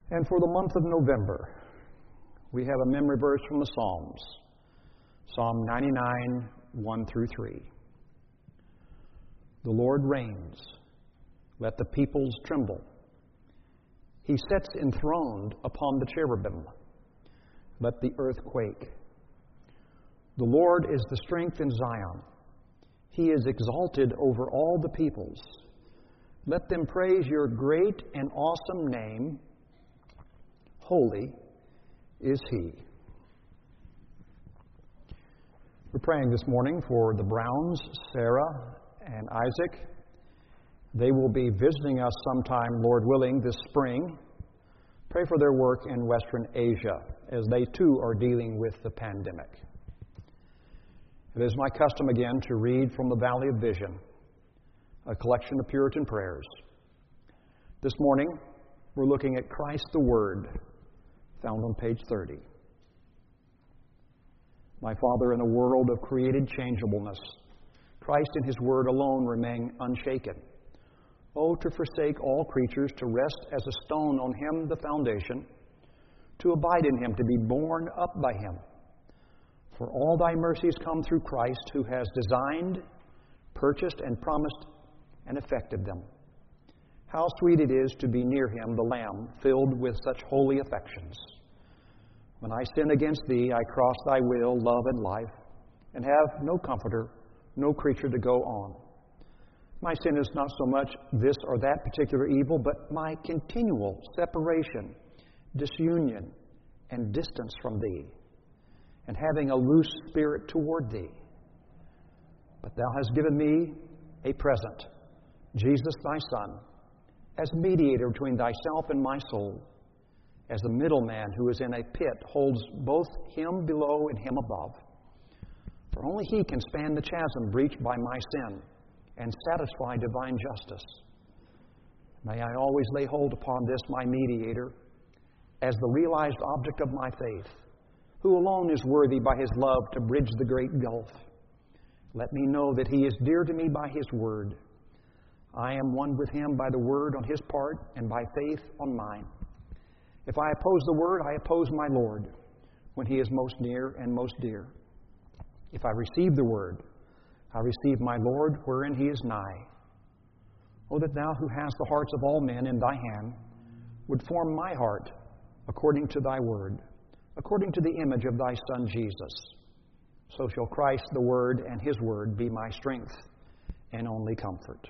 And for the month of November, we have a memory verse from the Psalms, Psalm 99, 1 through 3. The Lord reigns, let the peoples tremble. He sits enthroned upon the cherubim, let the earth quake. The Lord is the strength in Zion. He is exalted over all the peoples. Let them praise your great and awesome name. Holy is He. We're praying this morning for the Browns, Sarah, and Isaac. They will be visiting us sometime, Lord willing, this spring. Pray for their work in Western Asia as they too are dealing with the pandemic. It is my custom again to read from the Valley of Vision, a collection of Puritan prayers. This morning, we're looking at Christ the Word, found on page 30. My Father, in a world of created changeableness, Christ and His Word alone remain unshaken. Oh, to forsake all creatures, to rest as a stone on Him the foundation, to abide in Him, to be borne up by Him. For all Thy mercies come through Christ, who has designed, purchased, and promised, and effected them. How sweet it is to be near Him, the Lamb, filled with such holy affections. When I sin against Thee, I cross Thy will, love, and life, and have no comforter, no creature to go on. My sin is not so much this or that particular evil, but my continual separation, disunion, and distance from Thee, and having a loose spirit toward Thee. But Thou hast given me a present, Jesus Thy Son, as mediator between Thyself and my soul, as the middleman who is in a pit holds both Him below and Him above. For only He can span the chasm breached by my sin and satisfy divine justice. May I always lay hold upon this, my mediator, as the realized object of my faith, who alone is worthy by His love to bridge the great gulf. Let me know that He is dear to me by His Word. I am one with Him by the Word on His part and by faith on mine. If I oppose the Word, I oppose my Lord, when He is most near and most dear. If I receive the Word, I receive my Lord, wherein He is nigh. O that Thou, who hast the hearts of all men in Thy hand, would form my heart according to Thy Word, according to the image of Thy Son Jesus. So shall Christ the Word and His Word be my strength and only comfort.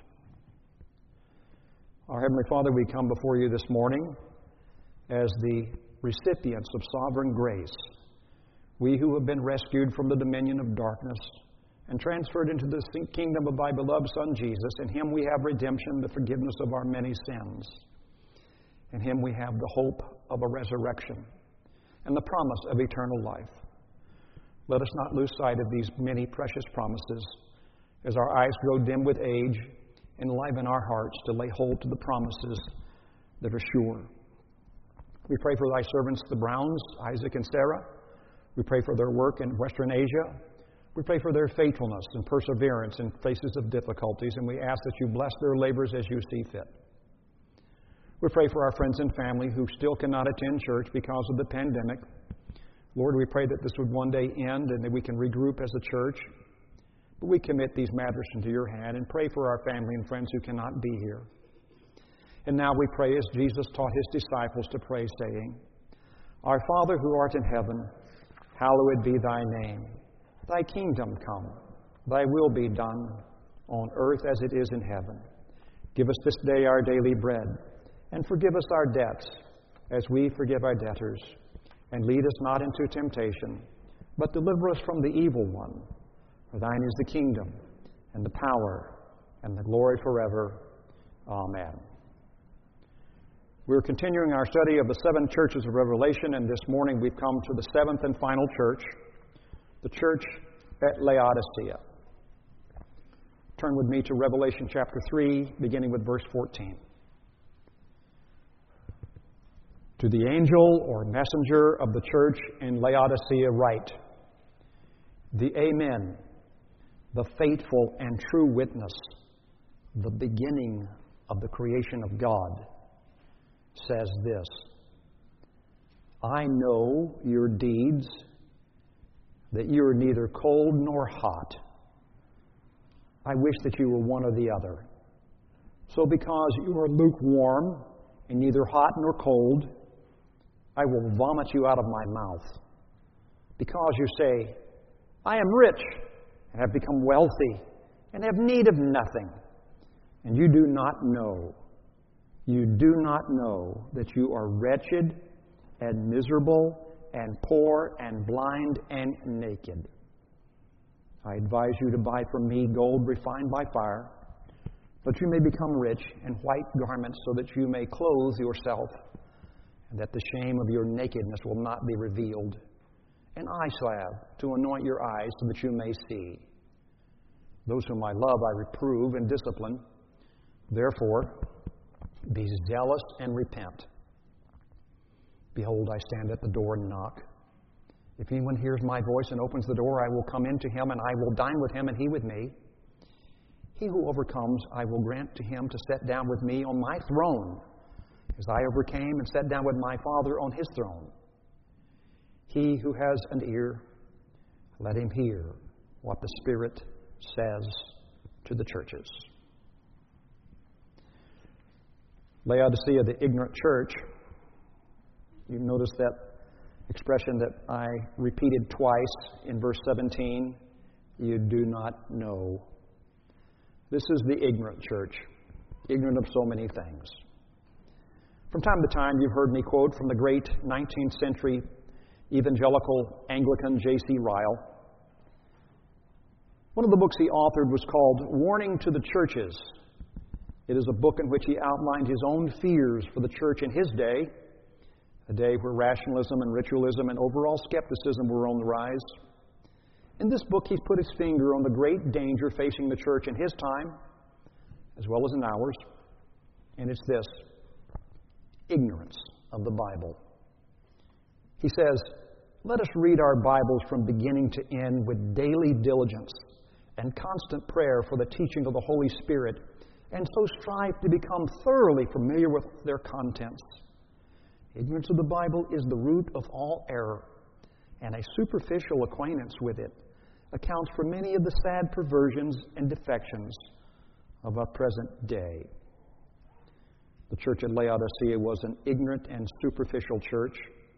Our Heavenly Father, we come before You this morning as the recipients of sovereign grace, we who have been rescued from the dominion of darkness and transferred into the kingdom of Thy beloved Son Jesus. In Him we have redemption, the forgiveness of our many sins. In Him we have the hope of a resurrection and the promise of eternal life. Let us not lose sight of these many precious promises. As our eyes grow dim with age, enliven our hearts to lay hold to the promises that are sure. We pray for Thy servants, the Browns, Isaac and Sarah. We pray for their work in Western Asia. We pray for their faithfulness and perseverance in faces of difficulties, and we ask that You bless their labors as You see fit. We pray for our friends and family who still cannot attend church because of the pandemic. Lord, we pray that this would one day end and that we can regroup as a church. But we commit these matters into Your hand and pray for our family and friends who cannot be here. And now we pray as Jesus taught His disciples to pray, saying, Our Father who art in heaven, hallowed be Thy name. Thy kingdom come, Thy will be done, on earth as it is in heaven. Give us this day our daily bread, and forgive us our debts, as we forgive our debtors. And lead us not into temptation, but deliver us from the evil one. For Thine is the kingdom, and the power, and the glory forever. Amen. We're continuing our study of the seven churches of Revelation, and this morning we've come to the seventh and final church, the church at Laodicea. Turn with me to Revelation chapter 3, beginning with verse 14. To the angel or messenger of the church in Laodicea write, The Amen, the faithful and true witness, the beginning of the creation of God, says this, I know your deeds, that you are neither cold nor hot. I wish that you were one or the other. So because you are lukewarm and neither hot nor cold, I will vomit you out of my mouth. Because you say, I am rich and have become wealthy and have need of nothing. And you do not know that you are wretched and miserable and poor and blind and naked. I advise you to buy from me gold refined by fire, that you may become rich, and white garments so that you may clothe yourself, and that the shame of your nakedness will not be revealed, and eye salve to anoint your eyes so that you may see. Those whom I love I reprove and discipline. Therefore, be zealous and repent. Behold, I stand at the door and knock. If anyone hears my voice and opens the door, I will come in to him, and I will dine with him, and he with me. He who overcomes, I will grant to him to sit down with me on my throne, as I overcame and sat down with my Father on his throne. He who has an ear, let him hear what the Spirit says to the churches. Laodicea, the ignorant church. You notice that expression that I repeated twice in verse 17. You do not know. This is the ignorant church, ignorant of so many things. From time to time, you've heard me quote from the great 19th century evangelical Anglican J.C. Ryle. One of the books he authored was called Warning to the Churches. It is a book in which he outlined his own fears for the church in his day, a day where rationalism and ritualism and overall skepticism were on the rise. In this book, he's put his finger on the great danger facing the church in his time, as well as in ours, and it's this: ignorance of the Bible. He says, let us read our Bibles from beginning to end with daily diligence and constant prayer for the teaching of the Holy Spirit, and so strive to become thoroughly familiar with their contents. Ignorance of the Bible is the root of all error, and a superficial acquaintance with it accounts for many of the sad perversions and defections of our present day. The church at Laodicea was an ignorant and superficial church,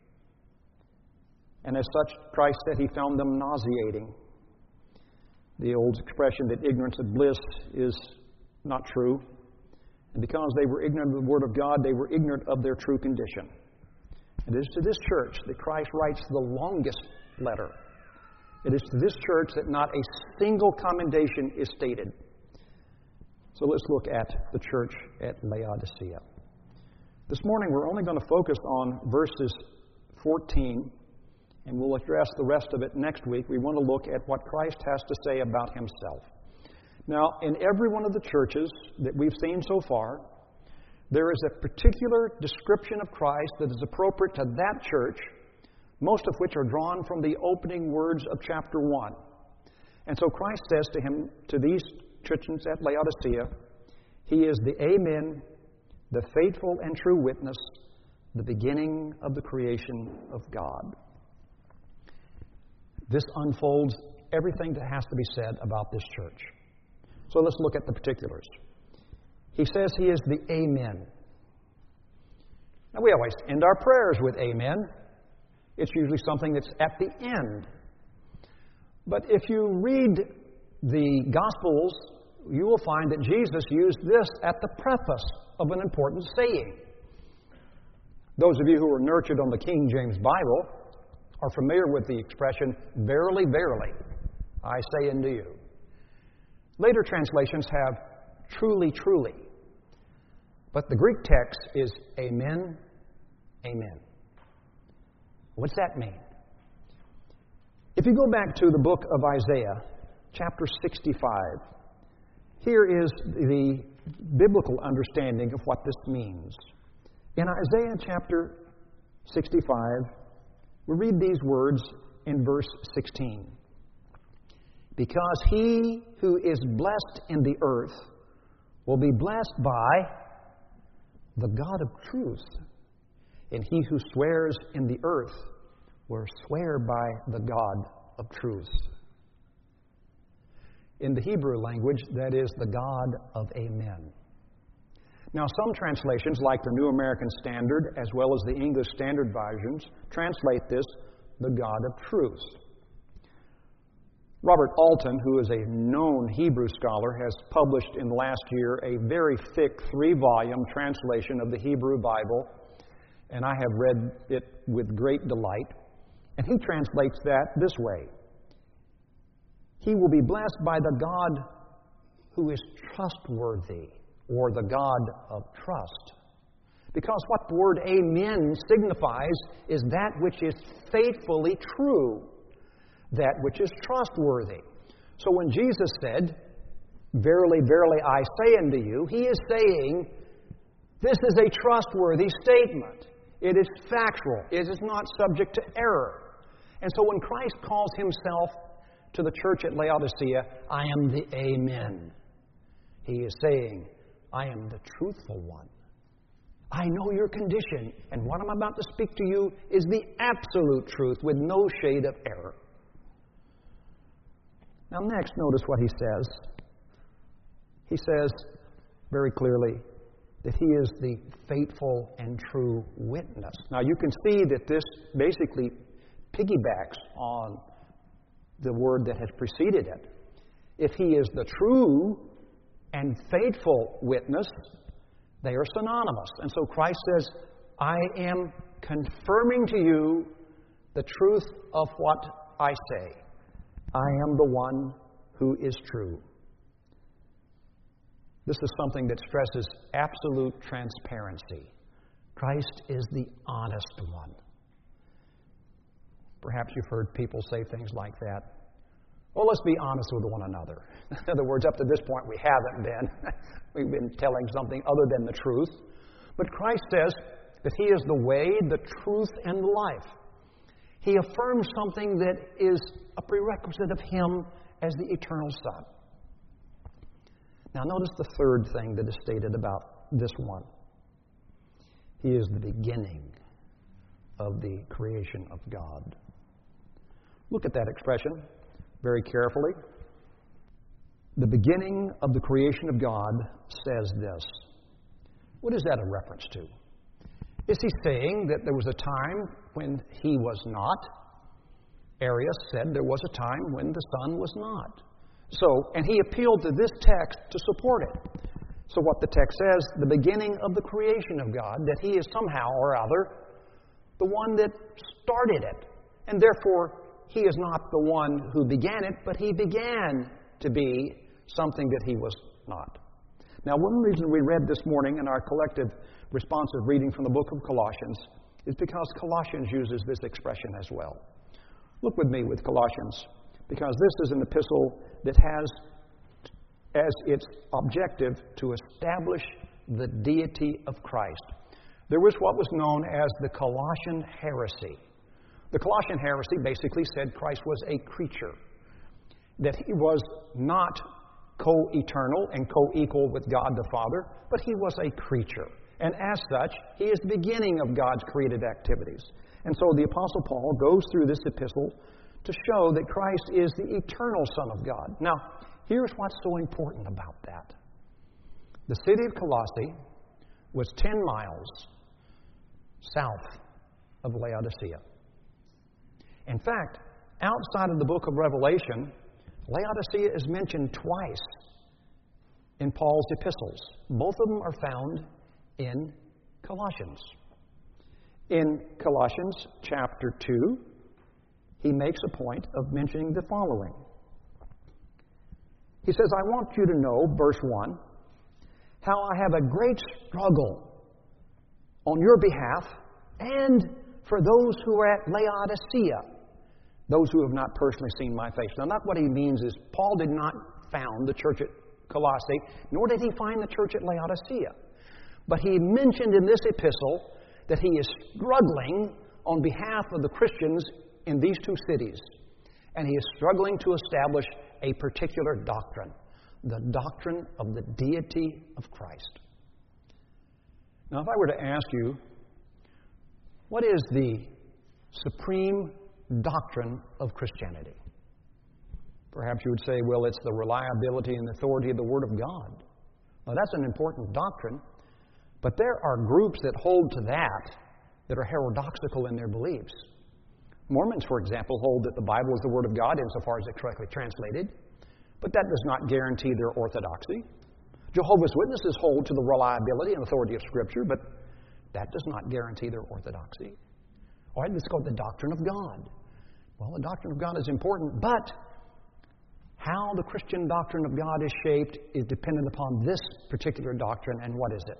and as such, Christ said he found them nauseating. The old expression that ignorance is bliss is not true. And because they were ignorant of the Word of God, they were ignorant of their true condition. It is to this church that Christ writes the longest letter. It is to this church that not a single commendation is stated. So let's look at the church at Laodicea. This morning we're only going to focus on verses 14, and we'll address the rest of it next week. We want to look at what Christ has to say about himself. Now, in every one of the churches that we've seen so far, there is a particular description of Christ that is appropriate to that church, most of which are drawn from the opening words of chapter 1. And so Christ says to these churches at Laodicea, he is the Amen, the faithful and true witness, the beginning of the creation of God. This unfolds everything that has to be said about this church. So let's look at the particulars. He says he is the Amen. Now, we always end our prayers with Amen. It's usually something that's at the end. But if you read the Gospels, you will find that Jesus used this at the preface of an important saying. Those of you who were nurtured on the King James Bible are familiar with the expression, verily, verily, I say unto you. Later translations have truly, truly. But the Greek text is amen, amen. What's that mean? If you go back to the book of Isaiah, chapter 65, here is the biblical understanding of what this means. In Isaiah chapter 65, we read these words in verse 16. Because he who is blessed in the earth will be blessed by the God of truth. And he who swears in the earth will swear by the God of truth. In the Hebrew language, that is the God of Amen. Now, some translations, like the New American Standard, as well as the English Standard Versions, translate this, the God of truth. Robert Alton, who is a known Hebrew scholar, has published in the last year a very thick 3-volume translation of the Hebrew Bible, and I have read it with great delight. And he translates that this way: He will be blessed by the God who is trustworthy, or the God of trust. Because what the word amen signifies is that which is faithfully true, that which is trustworthy. So when Jesus said, "Verily, verily, I say unto you," he is saying, this is a trustworthy statement. It is factual. It is not subject to error. And so when Christ calls himself to the church at Laodicea, "I am the Amen," he is saying, I am the truthful one. I know your condition, and what I'm about to speak to you is the absolute truth with no shade of error. Now next, notice what he says. He says very clearly that he is the faithful and true witness. Now you can see that this basically piggybacks on the word that has preceded it. If he is the true and faithful witness, they are synonymous. And so Christ says, I am confirming to you the truth of what I say. I am the one who is true. This is something that stresses absolute transparency. Christ is the honest one. Perhaps you've heard people say things like that. Well, let's be honest with one another. In other words, up to this point, we haven't been. We've been telling something other than the truth. But Christ says that he is the way, the truth, and the life. He affirms something that is a prerequisite of him as the eternal Son. Now, notice the third thing that is stated about this one. He is the beginning of the creation of God. Look at that expression very carefully. The beginning of the creation of God says this. What is that a reference to? Is he saying that there was a time when he was not? Arius said there was a time when the Son was not. And he appealed to this text to support it. So what the text says, the beginning of the creation of God, that he is somehow or other the one that started it. And therefore, he is not the one who began it, but he began to be something that he was not. Now, one reason we read this morning in our collective responsive reading from the book of Colossians is because Colossians uses this expression as well. Look with me with Colossians, because this is an epistle that has as its objective to establish the deity of Christ. There was what was known as the Colossian heresy. The Colossian heresy basically said Christ was a creature, that he was not co-eternal and co-equal with God the Father, but he was a creature. And as such, he is the beginning of God's created activities. And so the Apostle Paul goes through this epistle to show that Christ is the eternal Son of God. Now, here's what's so important about that. The city of Colossae was 10 miles south of Laodicea. In fact, outside of the book of Revelation, Laodicea is mentioned twice in Paul's epistles. Both of them are found in Colossians. In Colossians chapter 2, he makes a point of mentioning the following. He says, I want you to know, verse 1, how I have a great struggle on your behalf and for those who are at Laodicea, those who have not personally seen my face. Now, not what he means is Paul did not found the church at Colossae, nor did he find the church at Laodicea. But he mentioned in this epistle that he is struggling on behalf of the Christians in these two cities. And he is struggling to establish a particular doctrine, the doctrine of the deity of Christ. Now, if I were to ask you, What is the supreme doctrine of Christianity? Perhaps you would say, well, it's the reliability and authority of the Word of God. Well, that's an important doctrine, but there are groups that hold to that are heterodoxical in their beliefs. Mormons, for example, hold that the Bible is the Word of God insofar as it's correctly translated, but that does not guarantee their orthodoxy. Jehovah's Witnesses hold to the reliability and authority of Scripture, but that does not guarantee their orthodoxy. All right, let's go to the doctrine of God. Well, the doctrine of God is important, but how the Christian doctrine of God is shaped is dependent upon this particular doctrine, and what is it?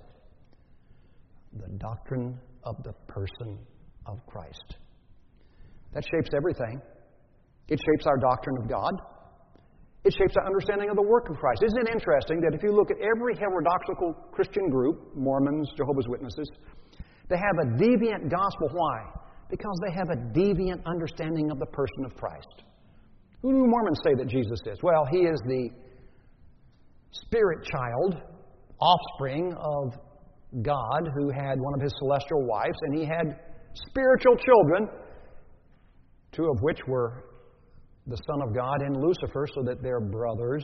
The doctrine of the person of Christ. That shapes everything. It shapes our doctrine of God. It shapes our understanding of the work of Christ. Isn't it interesting that if you look at every heterodoxical Christian group, Mormons, Jehovah's Witnesses, they have a deviant gospel. Why? Because they have a deviant understanding of the person of Christ. Who do Mormons say that Jesus is? Well, He is the spirit child, offspring of God, who had one of His celestial wives, and He had spiritual children, two of which were the Son of God and Lucifer, so that they're brothers.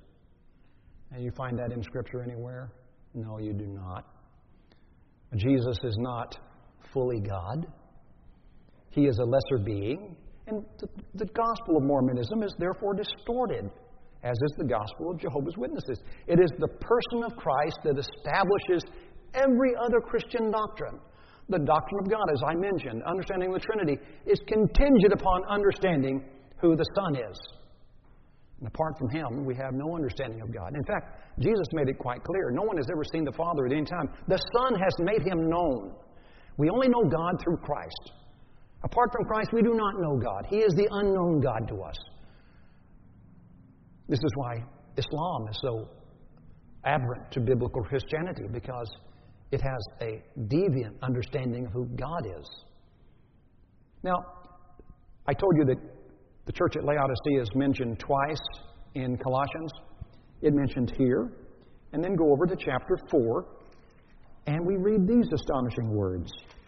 And you find that in Scripture anywhere? No, you do not. Jesus is not fully God. He is a lesser being. And the gospel of Mormonism is therefore distorted, as is the gospel of Jehovah's Witnesses. It is the person of Christ that establishes every other Christian doctrine. The doctrine of God, as I mentioned, understanding the Trinity, is contingent upon understanding who the Son is. And apart from Him, we have no understanding of God. In fact, Jesus made it quite clear. No one has ever seen the Father at any time. The Son has made Him known. We only know God through Christ. Apart from Christ, we do not know God. He is the unknown God to us. This is why Islam is so aberrant to biblical Christianity, because it has a deviant understanding of who God is. Now, I told you that the church at Laodicea is mentioned twice in Colossians. It's mentioned here. And then go over to chapter 4, and we read these astonishing words.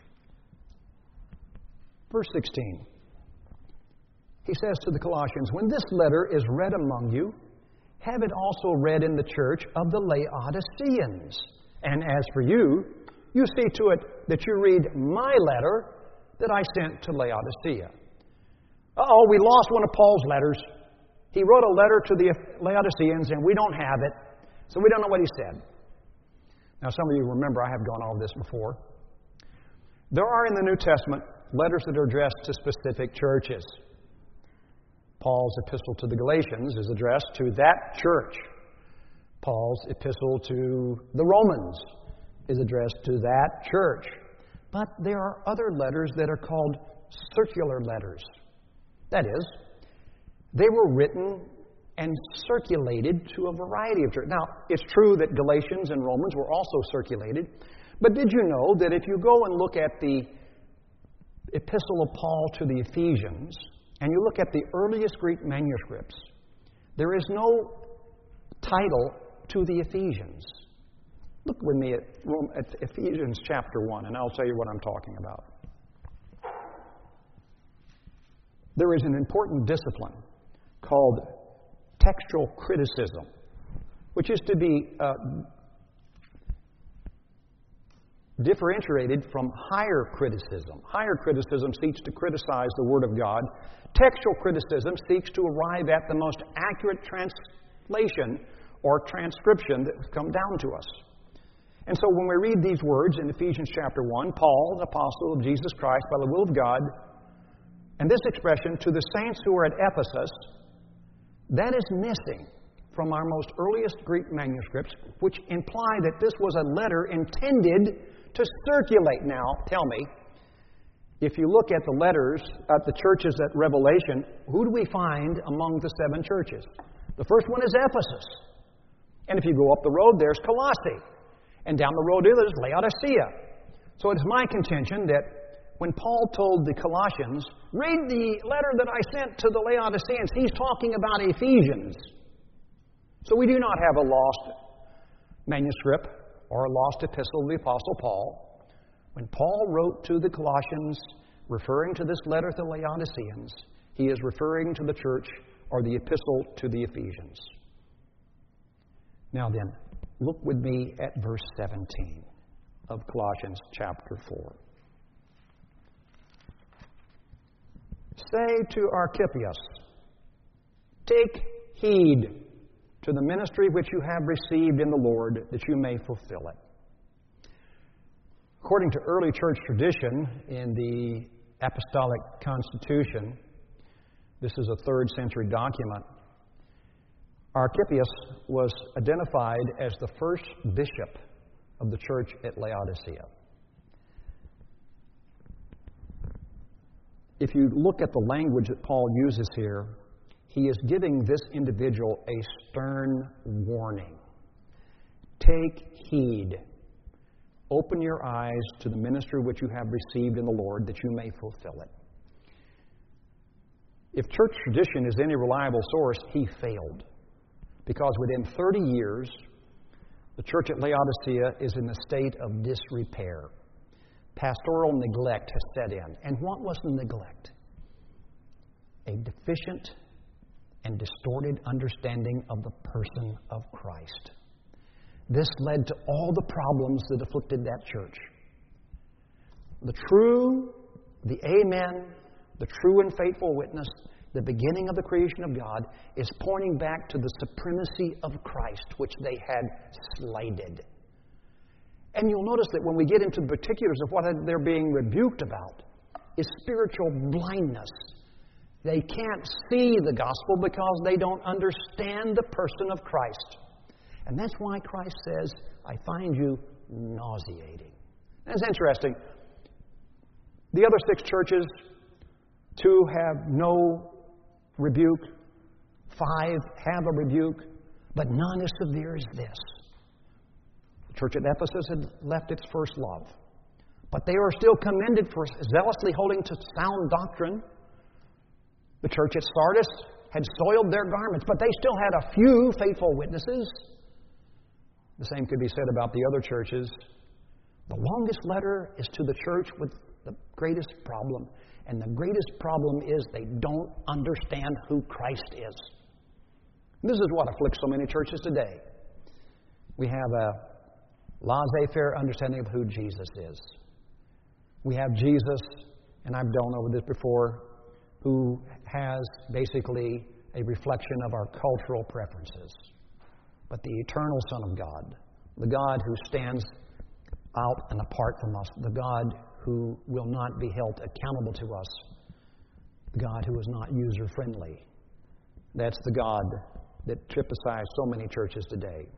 Verse 16. He says to the Colossians, "When this letter is read among you, have it also read in the church of the Laodiceans. And as for you, you see to it that you read my letter that I sent to Laodicea." We lost one of Paul's letters. He wrote a letter to the Laodiceans, and we don't have it, so we don't know what he said. Now, some of you remember I have gone over this before. There are in the New Testament letters that are addressed to specific churches. Paul's epistle to the Galatians is addressed to that church. Paul's epistle to the Romans is addressed to that church. But there are other letters that are called circular letters. That is, they were written and circulated to a variety of churches. Now, it's true that Galatians and Romans were also circulated, but did you know that if you go and look at the epistle of Paul to the Ephesians, and you look at the earliest Greek manuscripts, there is no title to the Ephesians. Look with me at Ephesians chapter 1, and I'll tell you what I'm talking about. There is an important discipline called textual criticism, which is to be differentiated from higher criticism. Higher criticism seeks to criticize the Word of God. Textual criticism seeks to arrive at the most accurate translation or transcription that has come down to us. And so when we read these words in Ephesians chapter 1, Paul, an apostle of Jesus Christ by the will of God, and this expression, to the saints who are at Ephesus, that is missing from our most earliest Greek manuscripts, which imply that this was a letter intended to circulate. Now, tell me, if you look at the letters at the churches at Revelation, who do we find among the 7 churches? The first one is Ephesus. And if you go up the road, there's Colossae. And down the road, there's Laodicea. So it is my contention that when Paul told the Colossians, read the letter that I sent to the Laodiceans, he's talking about Ephesians. So we do not have a lost manuscript or a lost epistle of the Apostle Paul. When Paul wrote to the Colossians, referring to this letter to the Laodiceans, he is referring to the church or the epistle to the Ephesians. Now then, look with me at verse 17 of Colossians chapter 4. Say to Archippus, take heed to the ministry which you have received in the Lord, that you may fulfill it. According to early church tradition in the Apostolic Constitution, this is a 3rd century document, Archippus was identified as the first bishop of the church at Laodicea. If you look at the language that Paul uses here, he is giving this individual a stern warning. Take heed. Open your eyes to the ministry which you have received in the Lord, that you may fulfill it. If church tradition is any reliable source, he failed. Because within 30 years, the church at Laodicea is in a state of disrepair. Pastoral neglect has set in. And what was the neglect? A deficient and distorted understanding of the person of Christ. This led to all the problems that afflicted that church. The true, the amen, the true and faithful witness, the beginning of the creation of God, is pointing back to the supremacy of Christ, which they had slighted. And you'll notice that when we get into the particulars of what they're being rebuked about, is spiritual blindness. They can't see the gospel because they don't understand the person of Christ. And that's why Christ says, I find you nauseating. That's interesting. The other 6 churches, 2 have no rebuke, 5 have a rebuke, but none as severe as this. The church at Ephesus had left its first love, but they are still commended for zealously holding to sound doctrine. The church at Sardis had soiled their garments, but they still had a few faithful witnesses. The same could be said about the other churches. The longest letter is to the church with the greatest problem. And the greatest problem is they don't understand who Christ is. This is what afflicts so many churches today. We have a laissez-faire understanding of who Jesus is. We have Jesus, and I've gone over this before, who has basically a reflection of our cultural preferences. But the eternal Son of God, the God who stands out and apart from us, the God who will not be held accountable to us, the God who is not user-friendly. That's the God that typifies so many churches today.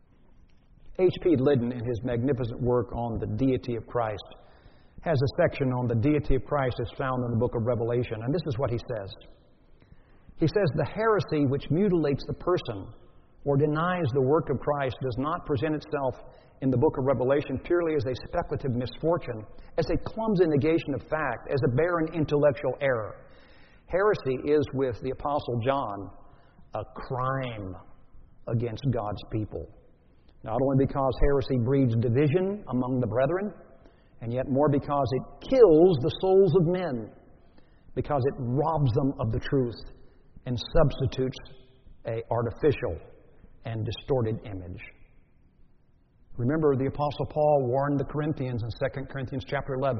H.P. Liddon, in his magnificent work on the deity of Christ, has a section on the deity of Christ as found in the book of Revelation, and this is what he says. He says, the heresy which mutilates the person or denies the work of Christ does not present itself in the book of Revelation purely as a speculative misfortune, as a clumsy negation of fact, as a barren intellectual error. Heresy is, with the Apostle John, a crime against God's people. Not only because heresy breeds division among the brethren, and yet more because it kills the souls of men, because it robs them of the truth and substitutes an artificial and distorted image. Remember, the Apostle Paul warned the Corinthians in 2 Corinthians chapter 11,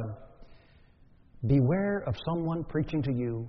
beware of someone preaching to you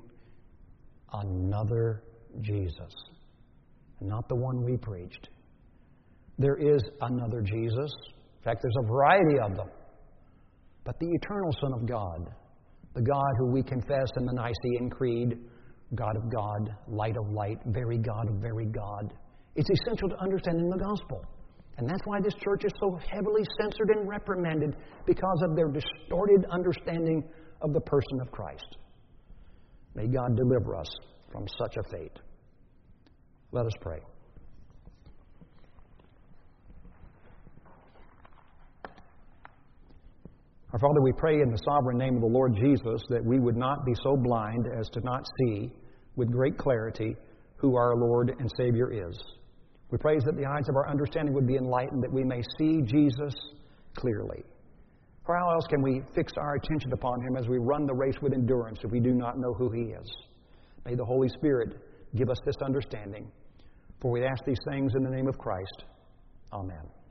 another Jesus, not the one we preached. There is another Jesus. In fact, there's a variety of them. But the eternal Son of God, the God who we confess in the Nicene Creed, God of God, light of light, very God of very God, it's essential to understanding the gospel. And that's why this church is so heavily censored and reprimanded, because of their distorted understanding of the person of Christ. May God deliver us from such a fate. Let us pray. Our Father, we pray in the sovereign name of the Lord Jesus that we would not be so blind as to not see with great clarity who our Lord and Savior is. We pray that the eyes of our understanding would be enlightened, that we may see Jesus clearly. For how else can we fix our attention upon Him as we run the race with endurance if we do not know who He is? May the Holy Spirit give us this understanding. For we ask these things in the name of Christ. Amen.